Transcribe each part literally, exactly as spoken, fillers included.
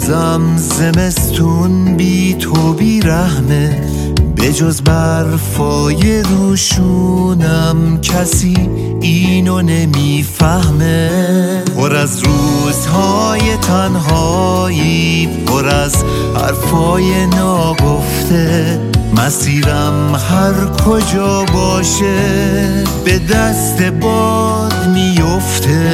هنوزم زمستون بی تو بی رحمه، به جز برفای روشونم کسی اینو نمیفهمه. پر از روزهای تنهایی، پر از حرفای ناگفته، مسیرم هر کجا باشه به دست باد میفته.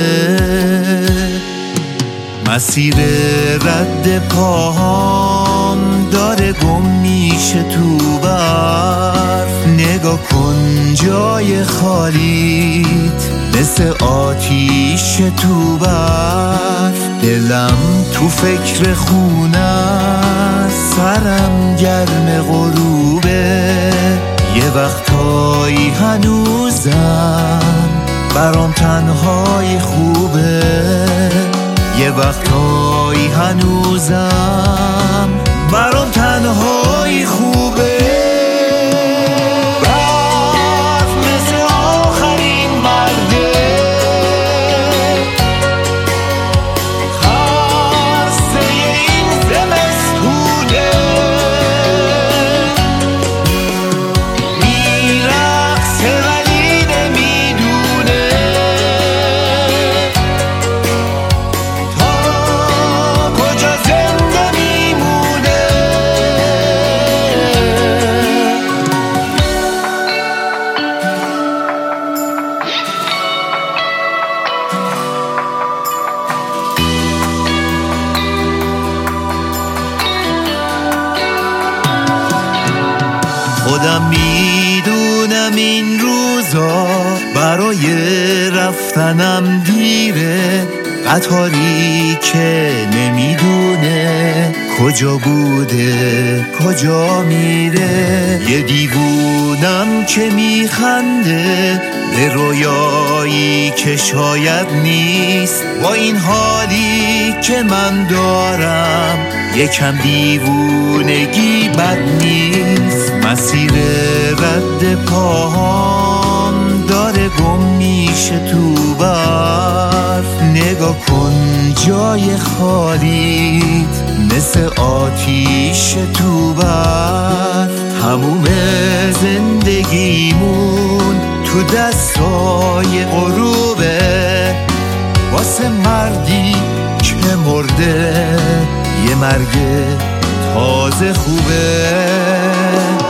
مسیر رد پاهام داره گم میشه تو برف، نگاه کن جای خالیت مثل آتیش تو برف. دلم تو فکر خونه، سرم گرم غروبه، یه وقتایی هنوزم برام تنهای خوبه، یه وقتایی هنوزم برام تنهای خوبه. برف مثل آخرین مرده، خسته این زمستونه، میرقصه ولی نمیدونه تا کجا زنده میمونه. خودم میدونم این روزا برای رفتنم دیره، قطاری که نمیدونه کجا بوده کجا میره. یه دیوونم که میخنده به رویایی که شاید نیست، با این حالی که من دارم یکم دیوونگی بد نیست. مسیر رد پاهام داره گم میشه تو برف، نگاه کن جای خالیت مثل آتیش تو برف. تموم زندگیمون تو دستای غروبه، واسه مردی که مرده یه مرگ تازه خوبه.